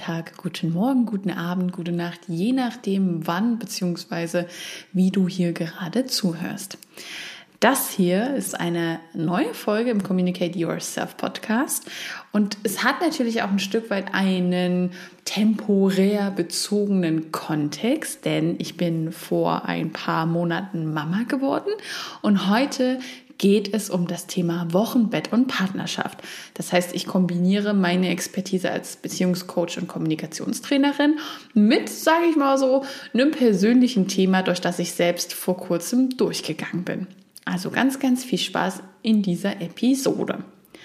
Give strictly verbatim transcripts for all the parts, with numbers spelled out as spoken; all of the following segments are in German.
Tag, guten Morgen, guten Abend, gute Nacht, je nachdem wann bzw. wie du hier gerade zuhörst. Das hier ist eine neue Folge im Communicate Yourself Podcast und es hat natürlich auch ein Stück weit einen temporär bezogenen Kontext, denn ich bin vor ein paar Monaten Mama geworden und heute geht es um das Thema Wochenbett und Partnerschaft. Das heißt, ich kombiniere meine Expertise als Beziehungscoach und Kommunikationstrainerin mit, sage ich mal so, einem persönlichen Thema, durch das ich selbst vor kurzem durchgegangen bin. Also ganz, ganz viel Spaß in dieser Episode.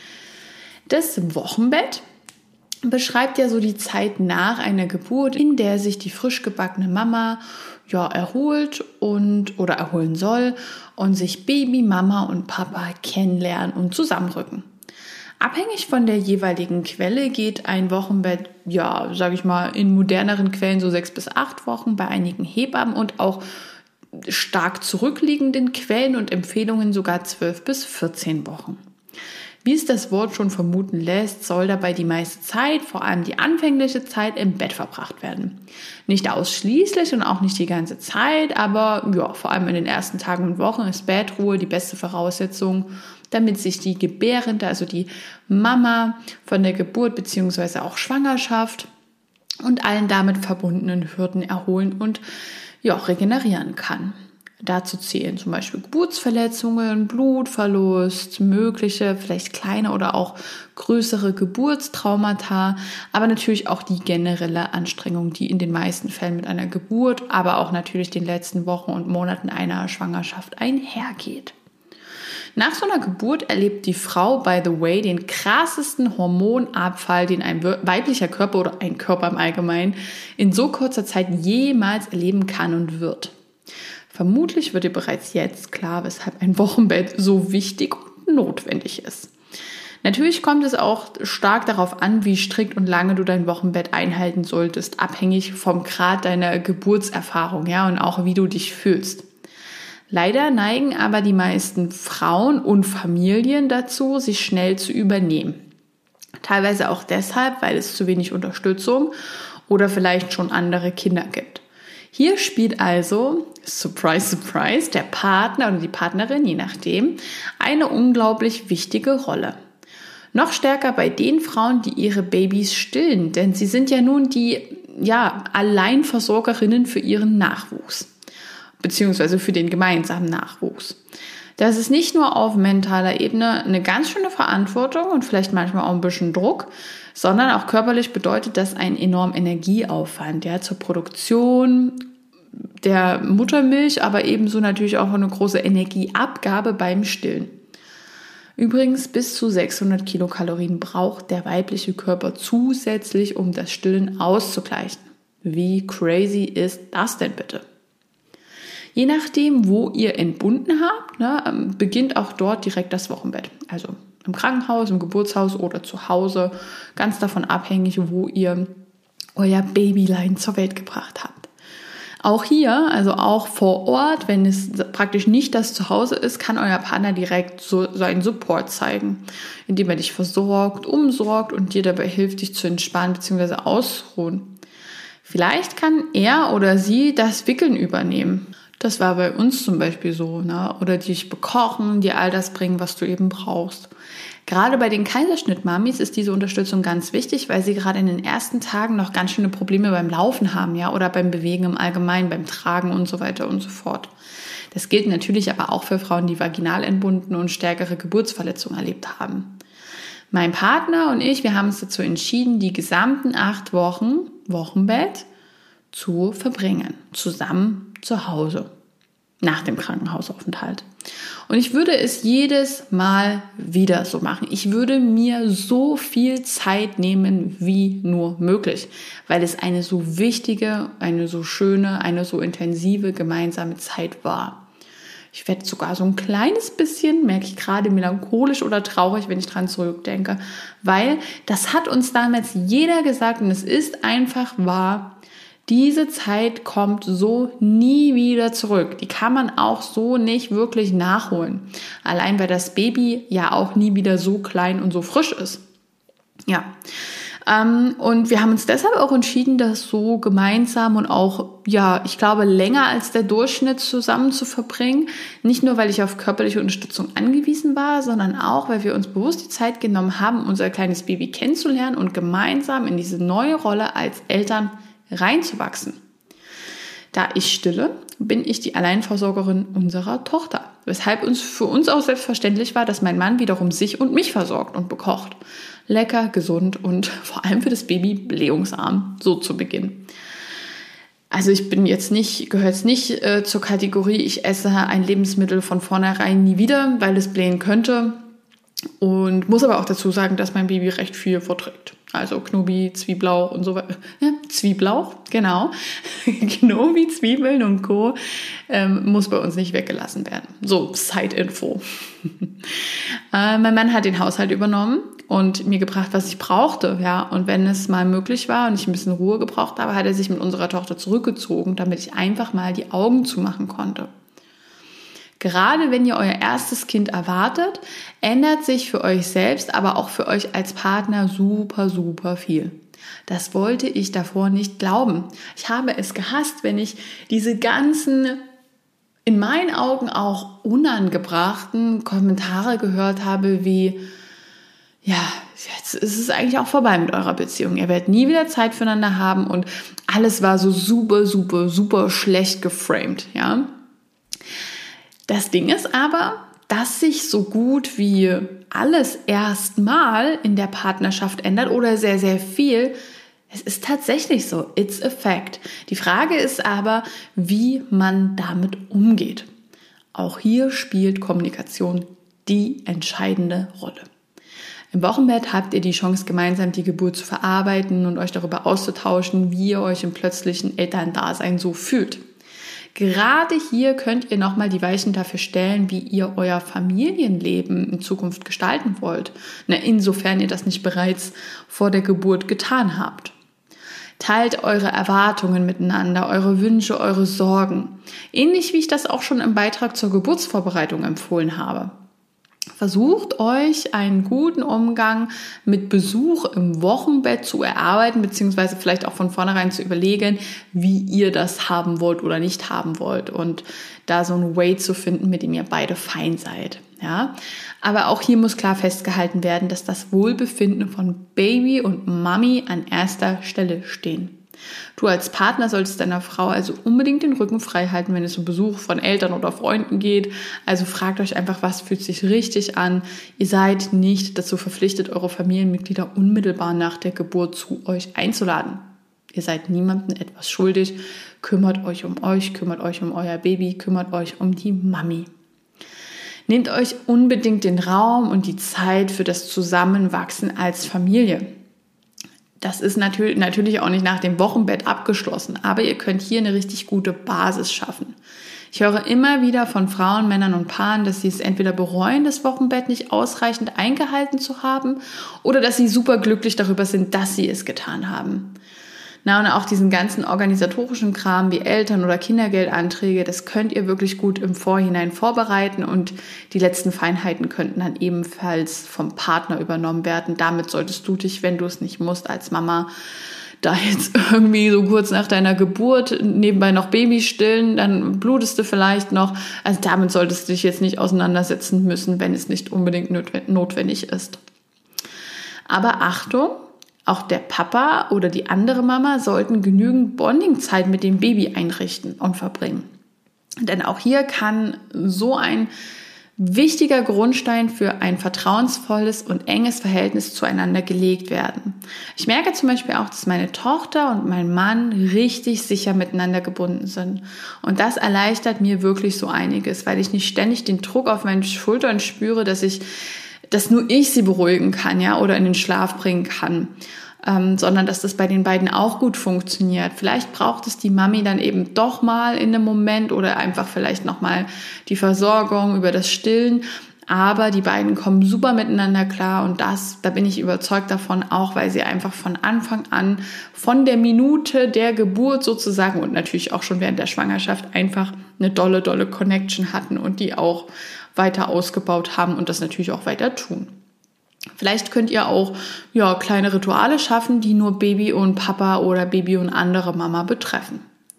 Das Wochenbett beschreibt ja so die Zeit nach einer Geburt, in der sich die frisch gebackene Mama ja erholt und oder erholen soll und sich Baby, Mama und Papa kennenlernen und zusammenrücken. Abhängig von der jeweiligen Quelle geht ein Wochenbett, ja, sage ich mal, in moderneren Quellen so sechs bis acht Wochen, bei einigen Hebammen und auch stark zurückliegenden Quellen und Empfehlungen sogar zwölf bis vierzehn Wochen. Wie es das Wort schon vermuten lässt, soll dabei die meiste Zeit, vor allem die anfängliche Zeit, im Bett verbracht werden. Nicht ausschließlich und auch nicht die ganze Zeit, aber ja, vor allem in den ersten Tagen und Wochen ist Bettruhe die beste Voraussetzung, damit sich die Gebärende, also die Mama von der Geburt bzw. auch Schwangerschaft und allen damit verbundenen Hürden erholen und ja, regenerieren kann. Dazu zählen zum Beispiel Geburtsverletzungen, Blutverlust, mögliche, vielleicht kleine oder auch größere Geburtstraumata, aber natürlich auch die generelle Anstrengung, die in den meisten Fällen mit einer Geburt, aber auch natürlich den letzten Wochen und Monaten einer Schwangerschaft einhergeht. Nach so einer Geburt erlebt die Frau, by the way, den krassesten Hormonabfall, den ein weiblicher Körper oder ein Körper im Allgemeinen in so kurzer Zeit jemals erleben kann und wird. Vermutlich wird dir bereits jetzt klar, weshalb ein Wochenbett so wichtig und notwendig ist. Natürlich kommt es auch stark darauf an, wie strikt und lange du dein Wochenbett einhalten solltest, abhängig vom Grad deiner Geburtserfahrung, ja, und auch wie du dich fühlst. Leider neigen aber die meisten Frauen und Familien dazu, sich schnell zu übernehmen. Teilweise auch deshalb, weil es zu wenig Unterstützung oder vielleicht schon andere Kinder gibt. Hier spielt also, surprise, surprise, der Partner oder die Partnerin, je nachdem, eine unglaublich wichtige Rolle. Noch stärker bei den Frauen, die ihre Babys stillen, denn sie sind ja nun die ja, Alleinversorgerinnen für ihren Nachwuchs, beziehungsweise für den gemeinsamen Nachwuchs. Das ist nicht nur auf mentaler Ebene eine ganz schöne Verantwortung und vielleicht manchmal auch ein bisschen Druck, sondern auch körperlich bedeutet das einen enormen Energieaufwand, ja, zur Produktion der Muttermilch, aber ebenso natürlich auch eine große Energieabgabe beim Stillen. Übrigens, bis zu sechshundert Kilokalorien braucht der weibliche Körper zusätzlich, um das Stillen auszugleichen. Wie crazy ist das denn bitte? Je nachdem, wo ihr entbunden habt, ne, beginnt auch dort direkt das Wochenbett. Also im Krankenhaus, im Geburtshaus oder zu Hause, ganz davon abhängig, wo ihr euer Babylein zur Welt gebracht habt. Auch hier, also auch vor Ort, wenn es praktisch nicht das Zuhause ist, kann euer Partner direkt so seinen Support zeigen, indem er dich versorgt, umsorgt und dir dabei hilft, dich zu entspannen bzw. ausruhen. Vielleicht kann er oder sie das Wickeln übernehmen. Das war bei uns zum Beispiel so, ne? Oder dich bekochen, dir all das bringen, was du eben brauchst. Gerade bei den Kaiserschnittmamis ist diese Unterstützung ganz wichtig, weil sie gerade in den ersten Tagen noch ganz schöne Probleme beim Laufen haben, ja, oder beim Bewegen im Allgemeinen, beim Tragen und so weiter und so fort. Das gilt natürlich aber auch für Frauen, die vaginal entbunden und stärkere Geburtsverletzungen erlebt haben. Mein Partner und ich, wir haben uns dazu entschieden, die gesamten acht Wochen Wochenbett zu verbringen, zusammen zu Hause, nach dem Krankenhausaufenthalt. Und ich würde es jedes Mal wieder so machen. Ich würde mir so viel Zeit nehmen wie nur möglich, weil es eine so wichtige, eine so schöne, eine so intensive gemeinsame Zeit war. Ich werde sogar so ein kleines bisschen, merke ich gerade, melancholisch oder traurig, wenn ich dran zurückdenke, weil das hat uns damals jeder gesagt und es ist einfach wahr. Diese Zeit kommt so nie wieder zurück. Die kann man auch so nicht wirklich nachholen. Allein weil das Baby ja auch nie wieder so klein und so frisch ist. Ja, Ähm, und wir haben uns deshalb auch entschieden, das so gemeinsam und auch, ja, ich glaube, länger als der Durchschnitt zusammen zu verbringen. Nicht nur, weil ich auf körperliche Unterstützung angewiesen war, sondern auch, weil wir uns bewusst die Zeit genommen haben, unser kleines Baby kennenzulernen und gemeinsam in diese neue Rolle als Eltern reinzuwachsen. Da ich stille, bin ich die Alleinversorgerin unserer Tochter. Weshalb uns für uns auch selbstverständlich war, dass mein Mann wiederum sich und mich versorgt und bekocht. Lecker, gesund und vor allem für das Baby blähungsarm, so zu Beginn. Also ich bin jetzt nicht, gehöre jetzt nicht äh, zur Kategorie, ich esse ein Lebensmittel von vornherein nie wieder, weil es blähen könnte. Und muss aber auch dazu sagen, dass mein Baby recht viel verträgt. Also Knobi, Zwieblauch und so weiter. Ja, Zwieblauch, genau. Knobi, Zwiebeln und Co. Ähm, muss bei uns nicht weggelassen werden. So, Side-Info. äh, mein Mann hat den Haushalt übernommen und mir gebracht, was ich brauchte. Ja, und wenn es mal möglich war und ich ein bisschen Ruhe gebraucht habe, hat er sich mit unserer Tochter zurückgezogen, damit ich einfach mal die Augen zumachen konnte. Gerade wenn ihr euer erstes Kind erwartet, ändert sich für euch selbst, aber auch für euch als Partner super, super viel. Das wollte ich davor nicht glauben. Ich habe es gehasst, wenn ich diese ganzen, in meinen Augen auch unangebrachten Kommentare gehört habe, wie, ja, jetzt ist es eigentlich auch vorbei mit eurer Beziehung. Ihr werdet nie wieder Zeit füreinander haben und alles war so super, super, super schlecht geframed, ja. Das Ding ist aber, dass sich so gut wie alles erstmal in der Partnerschaft ändert oder sehr, sehr viel. Es ist tatsächlich so. It's a fact. Die Frage ist aber, wie man damit umgeht. Auch hier spielt Kommunikation die entscheidende Rolle. Im Wochenbett habt ihr die Chance, gemeinsam die Geburt zu verarbeiten und euch darüber auszutauschen, wie ihr euch im plötzlichen Elterndasein so fühlt. Gerade hier könnt ihr nochmal die Weichen dafür stellen, wie ihr euer Familienleben in Zukunft gestalten wollt, na, insofern ihr das nicht bereits vor der Geburt getan habt. Teilt eure Erwartungen miteinander, eure Wünsche, eure Sorgen. Ähnlich wie ich das auch schon im Beitrag zur Geburtsvorbereitung empfohlen habe. Versucht euch einen guten Umgang mit Besuch im Wochenbett zu erarbeiten, beziehungsweise vielleicht auch von vornherein zu überlegen, wie ihr das haben wollt oder nicht haben wollt und da so ein Way zu finden, mit dem ihr beide fein seid. Ja? Aber auch hier muss klar festgehalten werden, dass das Wohlbefinden von Baby und Mami an erster Stelle stehen. Du als Partner solltest deiner Frau also unbedingt den Rücken frei halten, wenn es um Besuch von Eltern oder Freunden geht. Also fragt euch einfach, was fühlt sich richtig an. Ihr seid nicht dazu verpflichtet, eure Familienmitglieder unmittelbar nach der Geburt zu euch einzuladen. Ihr seid niemandem etwas schuldig. Kümmert euch um euch, kümmert euch um euer Baby, kümmert euch um die Mami. Nehmt euch unbedingt den Raum und die Zeit für das Zusammenwachsen als Familie. Das ist natürlich, natürlich auch nicht nach dem Wochenbett abgeschlossen, aber ihr könnt hier eine richtig gute Basis schaffen. Ich höre immer wieder von Frauen, Männern und Paaren, dass sie es entweder bereuen, das Wochenbett nicht ausreichend eingehalten zu haben oder dass sie super glücklich darüber sind, dass sie es getan haben. Na, und auch diesen ganzen organisatorischen Kram wie Eltern- oder Kindergeldanträge, das könnt ihr wirklich gut im Vorhinein vorbereiten und die letzten Feinheiten könnten dann ebenfalls vom Partner übernommen werden. Damit solltest du dich, wenn du es nicht musst, als Mama da jetzt irgendwie so kurz nach deiner Geburt nebenbei noch Baby stillen, dann blutest du vielleicht noch. Also damit solltest du dich jetzt nicht auseinandersetzen müssen, wenn es nicht unbedingt notwendig ist. Aber Achtung! Auch der Papa oder die andere Mama sollten genügend Bonding-Zeit mit dem Baby einrichten und verbringen. Denn auch hier kann so ein wichtiger Grundstein für ein vertrauensvolles und enges Verhältnis zueinander gelegt werden. Ich merke zum Beispiel auch, dass meine Tochter und mein Mann richtig sicher miteinander gebunden sind. Und das erleichtert mir wirklich so einiges, weil ich nicht ständig den Druck auf meinen Schultern spüre, dass ich dass nur ich sie beruhigen kann, ja, oder in den Schlaf bringen kann, ähm, sondern dass das bei den beiden auch gut funktioniert. Vielleicht braucht es die Mami dann eben doch mal in einem Moment oder einfach vielleicht nochmal die Versorgung über das Stillen, aber die beiden kommen super miteinander klar und das, da bin ich überzeugt davon, auch weil sie einfach von Anfang an, von der Minute der Geburt sozusagen und natürlich auch schon während der Schwangerschaft einfach eine dolle, dolle Connection hatten und die auch weiter ausgebaut haben und das natürlich auch weiter tun. Vielleicht könnt ihr auch ja, kleine Rituale schaffen, die nur Baby und Papa oder Baby und andere Mama betreffen.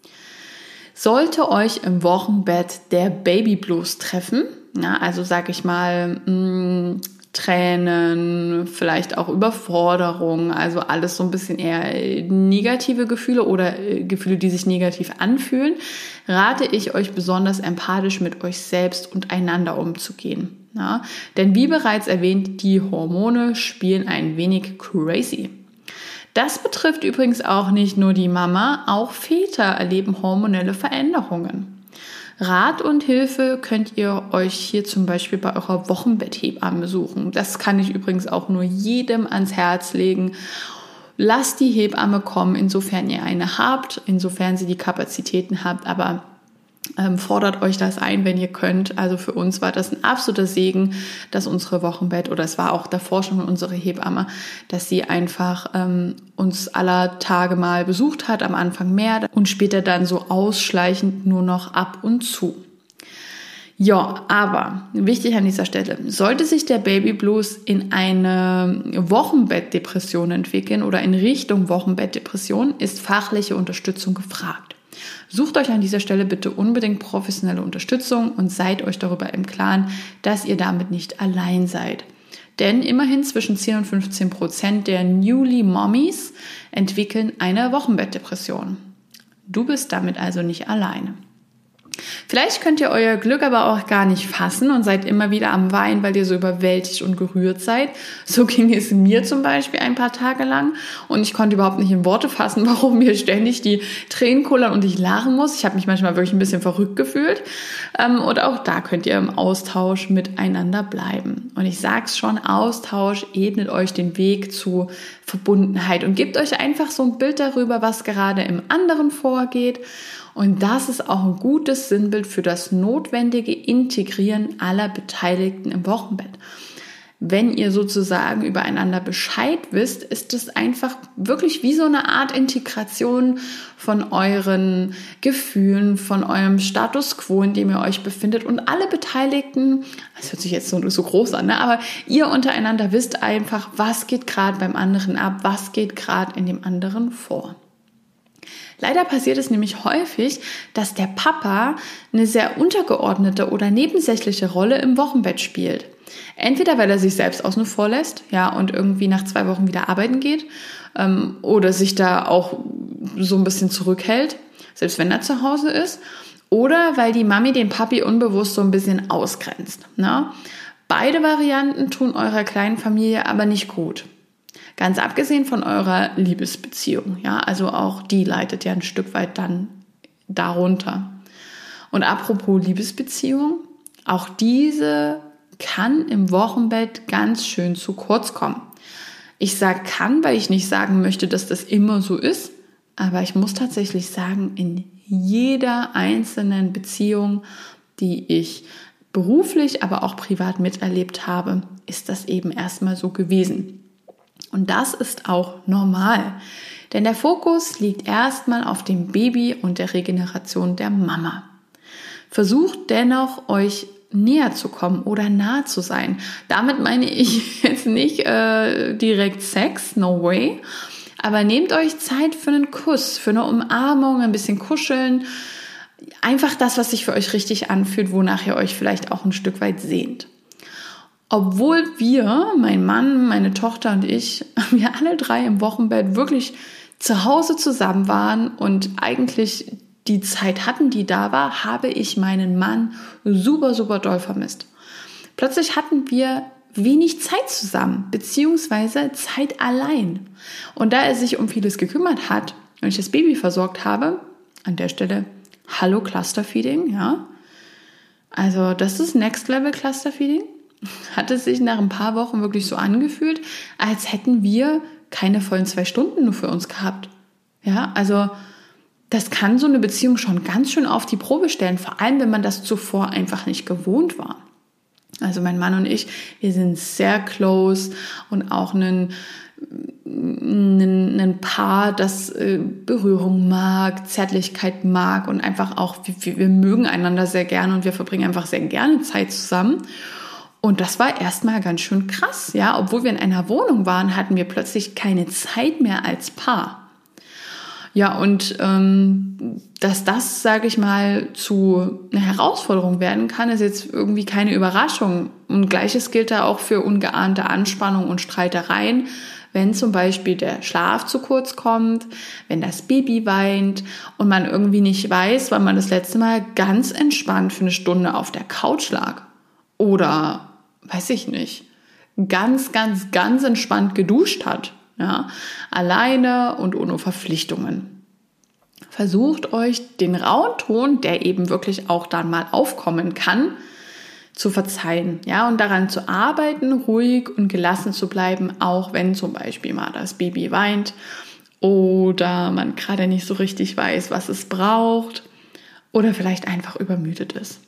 Sollte euch im Wochenbett der Baby Blues treffen, ja, also sag ich mal mh, Tränen, vielleicht auch Überforderung, also alles so ein bisschen eher negative Gefühle oder äh, Gefühle, die sich negativ anfühlen, rate ich euch besonders empathisch mit euch selbst und einander umzugehen. Ja, denn wie bereits erwähnt, die Hormone spielen ein wenig crazy. Das betrifft übrigens auch nicht nur die Mama, auch Väter erleben hormonelle Veränderungen. Rat und Hilfe könnt ihr euch hier zum Beispiel bei eurer Wochenbetthebamme suchen. Das kann ich übrigens auch nur jedem ans Herz legen. Lasst die Hebamme kommen, insofern ihr eine habt, insofern sie die Kapazitäten habt, aber Ähm, fordert euch das ein, wenn ihr könnt. Also für uns war das ein absoluter Segen, dass unsere Wochenbett, oder es war auch davor schon unsere Hebamme, dass sie einfach ähm, uns aller Tage mal besucht hat, am Anfang mehr und später dann so ausschleichend nur noch ab und zu. Ja, aber wichtig an dieser Stelle, sollte sich der Baby Blues in eine Wochenbettdepression entwickeln oder in Richtung Wochenbettdepression, ist fachliche Unterstützung gefragt. Sucht euch an dieser Stelle bitte unbedingt professionelle Unterstützung und seid euch darüber im Klaren, dass ihr damit nicht allein seid. Denn immerhin zwischen zehn und fünfzehn Prozent der Newly Mommies entwickeln eine Wochenbettdepression. Du bist damit also nicht alleine. Vielleicht könnt ihr euer Glück aber auch gar nicht fassen und seid immer wieder am Weinen, weil ihr so überwältigt und gerührt seid. So ging es mir zum Beispiel ein paar Tage lang und ich konnte überhaupt nicht in Worte fassen, warum mir ständig die Tränen kullern und ich lachen muss. Ich habe mich manchmal wirklich ein bisschen verrückt gefühlt. Und auch da könnt ihr im Austausch miteinander bleiben. Und ich sag's schon, Austausch ebnet euch den Weg zu Verbundenheit und gebt euch einfach so ein Bild darüber, was gerade im anderen vorgeht. Und das ist auch ein gutes Sinnbild für das notwendige Integrieren aller Beteiligten im Wochenbett. Wenn ihr sozusagen übereinander Bescheid wisst, ist es einfach wirklich wie so eine Art Integration von euren Gefühlen, von eurem Status quo, in dem ihr euch befindet. Und alle Beteiligten, das hört sich jetzt so, so groß an, ne? Aber ihr untereinander wisst einfach, was geht gerade beim anderen ab, was geht gerade in dem anderen vor. Leider passiert es nämlich häufig, dass der Papa eine sehr untergeordnete oder nebensächliche Rolle im Wochenbett spielt. Entweder weil er sich selbst außen vor lässt, ja, und irgendwie nach zwei Wochen wieder arbeiten geht, ähm, oder sich da auch so ein bisschen zurückhält, selbst wenn er zu Hause ist, oder weil die Mami den Papi unbewusst so ein bisschen ausgrenzt. Ne? Beide Varianten tun eurer kleinen Familie aber nicht gut. Ganz abgesehen von eurer Liebesbeziehung, ja, also auch die leidet ja ein Stück weit dann darunter. Und apropos Liebesbeziehung, auch diese kann im Wochenbett ganz schön zu kurz kommen. Ich sage kann, weil ich nicht sagen möchte, dass das immer so ist, aber ich muss tatsächlich sagen, in jeder einzelnen Beziehung, die ich beruflich, aber auch privat miterlebt habe, ist das eben erstmal so gewesen. Und das ist auch normal, denn der Fokus liegt erstmal auf dem Baby und der Regeneration der Mama. Versucht dennoch, euch näher zu kommen oder nah zu sein. Damit meine ich jetzt nicht äh, direkt Sex, no way, aber nehmt euch Zeit für einen Kuss, für eine Umarmung, ein bisschen kuscheln. Einfach das, was sich für euch richtig anfühlt, wonach ihr euch vielleicht auch ein Stück weit sehnt. Obwohl wir, mein Mann, meine Tochter und ich, wir alle drei im Wochenbett wirklich zu Hause zusammen waren und eigentlich die Zeit hatten, die da war, habe ich meinen Mann super, super doll vermisst. Plötzlich hatten wir wenig Zeit zusammen, beziehungsweise Zeit allein. Und da er sich um vieles gekümmert hat und ich das Baby versorgt habe, an der Stelle, hallo Clusterfeeding, ja. Also das ist Next Level Clusterfeeding. Hat es sich nach ein paar Wochen wirklich so angefühlt, als hätten wir keine vollen zwei Stunden nur für uns gehabt. Ja, also das kann so eine Beziehung schon ganz schön auf die Probe stellen, vor allem wenn man das zuvor einfach nicht gewohnt war. Also mein Mann und ich, wir sind sehr close und auch ein, ein, ein Paar, das Berührung mag, Zärtlichkeit mag und einfach auch, wir, wir mögen einander sehr gerne und wir verbringen einfach sehr gerne Zeit zusammen. Und das war erstmal ganz schön krass, ja. Obwohl wir in einer Wohnung waren, hatten wir plötzlich keine Zeit mehr als Paar. Ja, und ähm, dass das, sage ich mal, zu einer Herausforderung werden kann, ist jetzt irgendwie keine Überraschung. Und Gleiches gilt da auch für ungeahnte Anspannung und Streitereien, wenn zum Beispiel der Schlaf zu kurz kommt, wenn das Baby weint und man irgendwie nicht weiß, wann man das letzte Mal ganz entspannt für eine Stunde auf der Couch lag. Oder, weiß ich nicht, ganz, ganz, ganz entspannt geduscht hat. Ja, alleine und ohne Verpflichtungen. Versucht euch den rauen Ton, der eben wirklich auch dann mal aufkommen kann, zu verzeihen, ja, und daran zu arbeiten, ruhig und gelassen zu bleiben, auch wenn zum Beispiel mal das Baby weint oder man gerade nicht so richtig weiß, was es braucht oder vielleicht einfach übermüdet ist.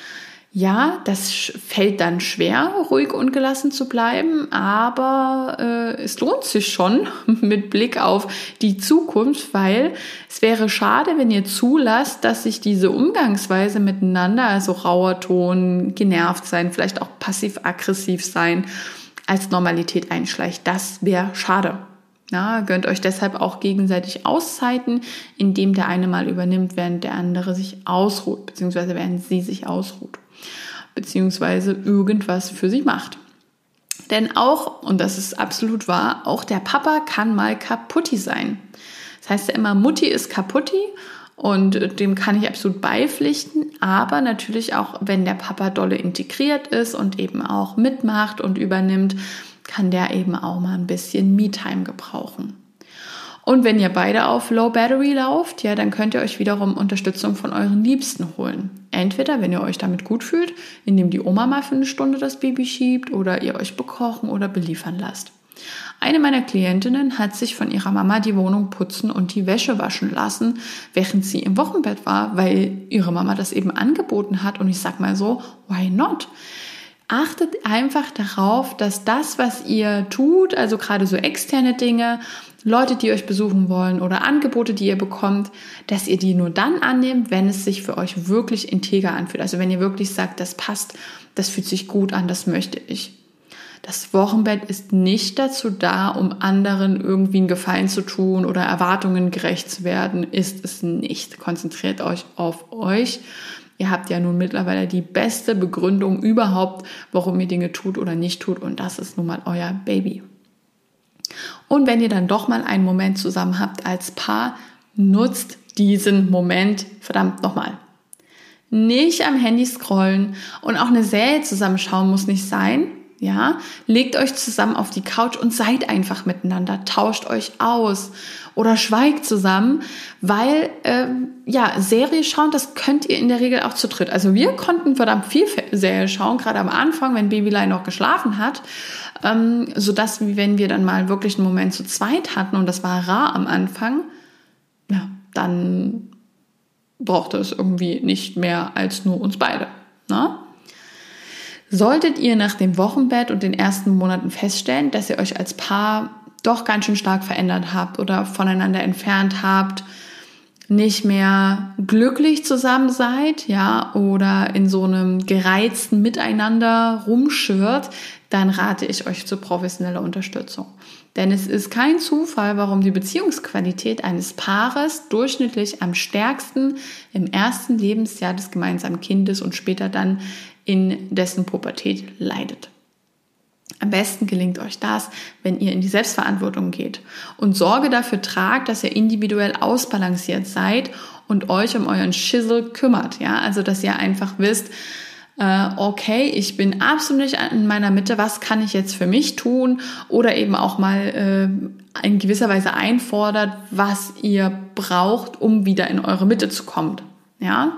Ja, das fällt dann schwer, ruhig und gelassen zu bleiben, aber äh, es lohnt sich schon mit Blick auf die Zukunft, weil es wäre schade, wenn ihr zulasst, dass sich diese Umgangsweise miteinander, also rauer Ton, genervt sein, vielleicht auch passiv-aggressiv sein, als Normalität einschleicht. Das wäre schade. Ja, gönnt euch deshalb auch gegenseitig Auszeiten, indem der eine mal übernimmt, während der andere sich ausruht, beziehungsweise während sie sich ausruht, beziehungsweise irgendwas für sie macht. Denn auch, und das ist absolut wahr, auch der Papa kann mal kaputti sein. Das heißt ja immer, Mutti ist kaputti und dem kann ich absolut beipflichten, aber natürlich auch, wenn der Papa dolle integriert ist und eben auch mitmacht und übernimmt, kann der eben auch mal ein bisschen Me-Time gebrauchen. Und wenn ihr beide auf Low Battery lauft, ja, dann könnt ihr euch wiederum Unterstützung von euren Liebsten holen. Entweder, wenn ihr euch damit gut fühlt, indem die Oma mal für eine Stunde das Baby schiebt oder ihr euch bekochen oder beliefern lasst. Eine meiner Klientinnen hat sich von ihrer Mama die Wohnung putzen und die Wäsche waschen lassen, während sie im Wochenbett war, weil ihre Mama das eben angeboten hat. Und ich sag mal so, why not? Achtet einfach darauf, dass das, was ihr tut, also gerade so externe Dinge, Leute, die euch besuchen wollen oder Angebote, die ihr bekommt, dass ihr die nur dann annehmt, wenn es sich für euch wirklich integer anfühlt. Also wenn ihr wirklich sagt, das passt, das fühlt sich gut an, das möchte ich. Das Wochenbett ist nicht dazu da, um anderen irgendwie einen Gefallen zu tun oder Erwartungen gerecht zu werden. Ist es nicht. Konzentriert euch auf euch. Ihr habt ja nun mittlerweile die beste Begründung überhaupt, warum ihr Dinge tut oder nicht tut. Und das ist nun mal euer Baby. Und wenn ihr dann doch mal einen Moment zusammen habt als Paar, nutzt diesen Moment verdammt nochmal. Nicht am Handy scrollen und auch eine Serie zusammenschauen muss nicht sein. Ja, legt euch zusammen auf die Couch und seid einfach miteinander, tauscht euch aus oder schweigt zusammen, weil ähm, ja, Serie schauen, das könnt ihr in der Regel auch zu dritt. Also wir konnten verdammt viel Serie schauen, gerade am Anfang, wenn Babylein noch geschlafen hat, ähm, sodass, wenn wir dann mal wirklich einen Moment zu zweit hatten und das war rar am Anfang, ja, dann brauchte es irgendwie nicht mehr als nur uns beide, ne? Solltet ihr nach dem Wochenbett und den ersten Monaten feststellen, dass ihr euch als Paar doch ganz schön stark verändert habt oder voneinander entfernt habt, nicht mehr glücklich zusammen seid, ja, oder in so einem gereizten Miteinander rumschwirrt, dann rate ich euch zu professioneller Unterstützung. Denn es ist kein Zufall, warum die Beziehungsqualität eines Paares durchschnittlich am stärksten im ersten Lebensjahr des gemeinsamen Kindes und später dann in dessen Pubertät leidet. Am besten gelingt euch das, wenn ihr in die Selbstverantwortung geht und Sorge dafür tragt, dass ihr individuell ausbalanciert seid und euch um euren Schissel kümmert. Ja, also dass ihr einfach wisst, äh, okay, ich bin absolut nicht in meiner Mitte, was kann ich jetzt für mich tun? Oder eben auch mal äh, in gewisser Weise einfordert, was ihr braucht, um wieder in eure Mitte zu kommen. Ja.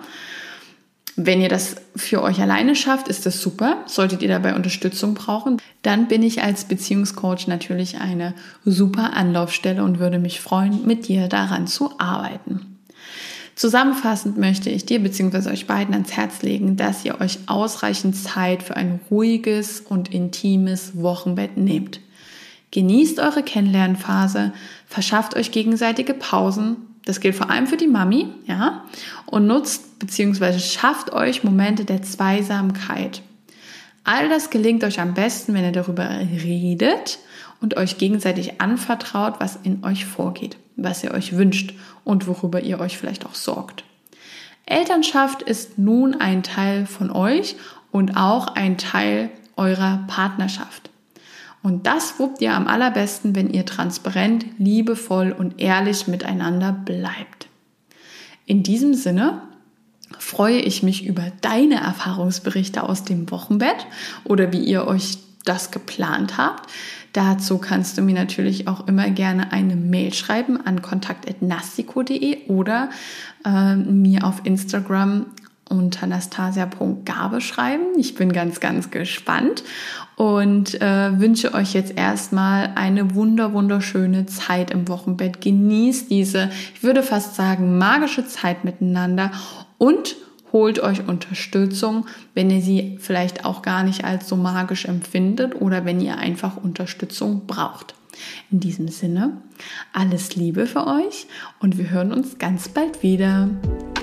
Wenn ihr das für euch alleine schafft, ist das super. Solltet ihr dabei Unterstützung brauchen, dann bin ich als Beziehungscoach natürlich eine super Anlaufstelle und würde mich freuen, mit dir daran zu arbeiten. Zusammenfassend möchte ich dir bzw. euch beiden ans Herz legen, dass ihr euch ausreichend Zeit für ein ruhiges und intimes Wochenbett nehmt. Genießt eure Kennenlernphase, verschafft euch gegenseitige Pausen. Das gilt vor allem für die Mami, ja, und nutzt bzw. schafft euch Momente der Zweisamkeit. All das gelingt euch am besten, wenn ihr darüber redet und euch gegenseitig anvertraut, was in euch vorgeht, was ihr euch wünscht und worüber ihr euch vielleicht auch sorgt. Elternschaft ist nun ein Teil von euch und auch ein Teil eurer Partnerschaft. Und das wuppt ihr am allerbesten, wenn ihr transparent, liebevoll und ehrlich miteinander bleibt. In diesem Sinne freue ich mich über deine Erfahrungsberichte aus dem Wochenbett oder wie ihr euch das geplant habt. Dazu kannst du mir natürlich auch immer gerne eine Mail schreiben an kontakt at nastico punkt de oder äh, mir auf Instagram unter nastasia punkt gabe schreiben. Ich bin ganz, ganz gespannt und äh, wünsche euch jetzt erstmal eine wunder, wunderschöne Zeit im Wochenbett. Genießt diese, ich würde fast sagen, magische Zeit miteinander und holt euch Unterstützung, wenn ihr sie vielleicht auch gar nicht als so magisch empfindet oder wenn ihr einfach Unterstützung braucht. In diesem Sinne, alles Liebe für euch und wir hören uns ganz bald wieder.